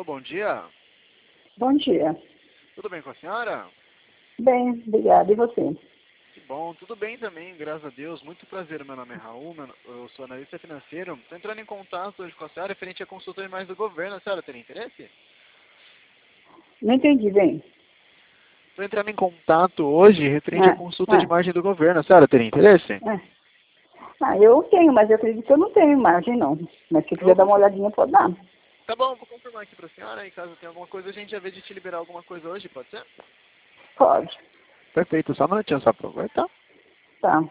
Alô, bom dia. Bom dia. Tudo bem com a senhora? Bem, obrigada. E você? Que bom, tudo bem também, graças a Deus. Muito prazer, meu nome é Raul, eu sou analista financeiro. Estou entrando em contato hoje com a senhora referente a consulta de imagem do governo. A senhora tem interesse? Não entendi bem. Estou entrando em contato hoje referente à Ah, consulta de ah, imagem do governo. A senhora tem interesse? ah. Eu tenho, mas eu acredito que eu não tenho imagem, não. Mas se Eu vou quiser dar uma confirmar. olhadinha, pode dar. Tá bom, vou confirmar aqui para a senhora e caso tenha alguma coisa a gente já vê de te liberar alguma coisa hoje, pode ser? Pode. Perfeito, só um minutinho só para aproveitar. Tá.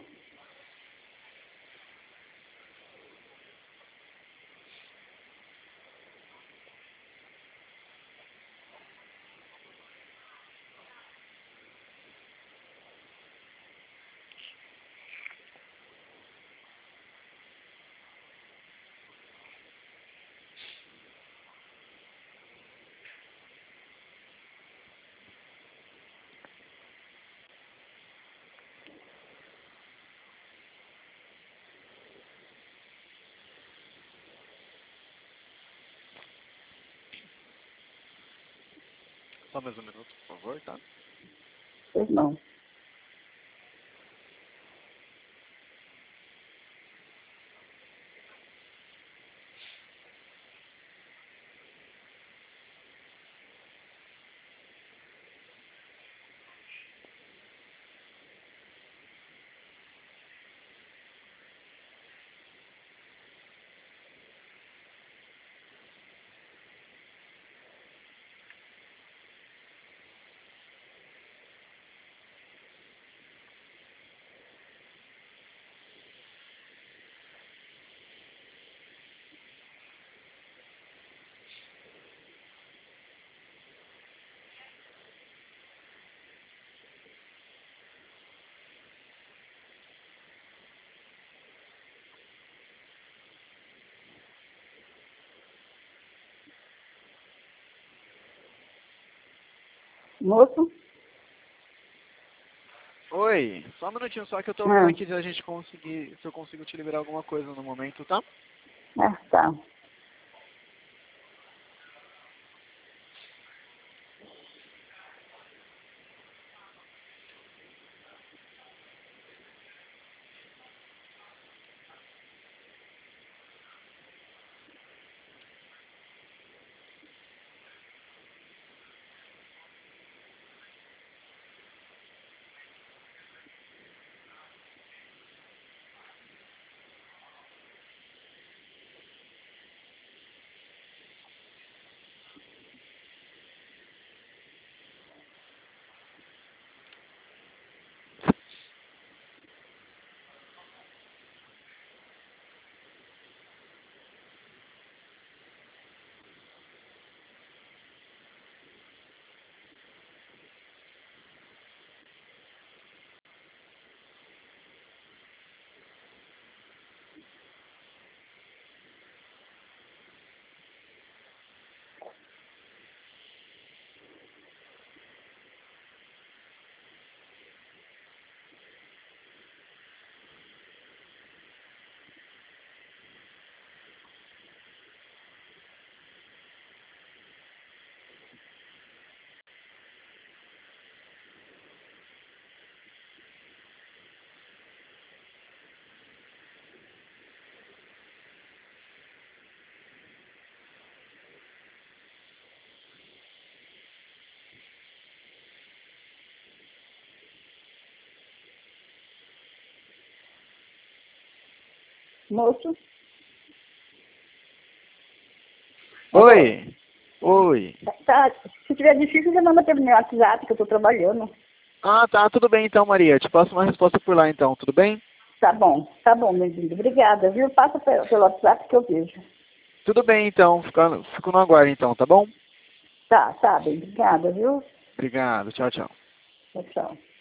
Só mais um minuto, por favor, tá? Pois não. Moço? Oi, só um minutinho só que eu tô vendo Ah, aqui se a gente conseguir, se eu consigo te liberar alguma coisa no momento, tá? tá. Moço? Alô? Oi, oi. Tá. Se tiver difícil, você manda pelo meu WhatsApp, que eu tô trabalhando. Ah, tá, tudo bem então, Maria. Te passo uma resposta por lá então, tudo bem? Tá bom, meu lindo. Obrigada, viu? Passa pelo WhatsApp que eu vejo. Tudo bem então, fico no aguardo então, tá bom? Tá bem. Obrigada, viu? Obrigado, tchau, tchau. Tchau, tchau.